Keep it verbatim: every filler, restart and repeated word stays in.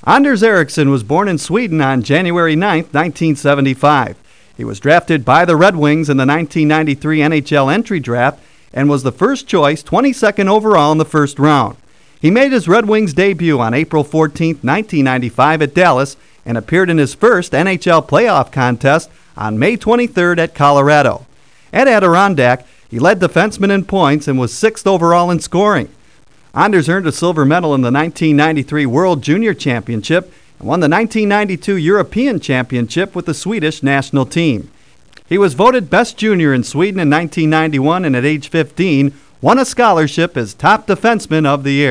Anders Eriksson was born in Sweden on January ninth, nineteen seventy-five. He was drafted by the Red Wings in the nineteen ninety-three N H L entry draft and was the first choice, twenty-second overall in the first round. He made his Red Wings debut on April fourteenth, nineteen ninety-five at Dallas and appeared in his first N H L playoff contest on May twenty-third at Colorado. At Adirondack, he led defensemen in points and was sixth overall in scoring. Anders earned a silver medal in the nineteen ninety-three World Junior Championship and won the nineteen ninety-two European Championship with the Swedish national team. He was voted best junior in Sweden in nineteen ninety-one and at age fifteen won a scholarship as top defenseman of the year.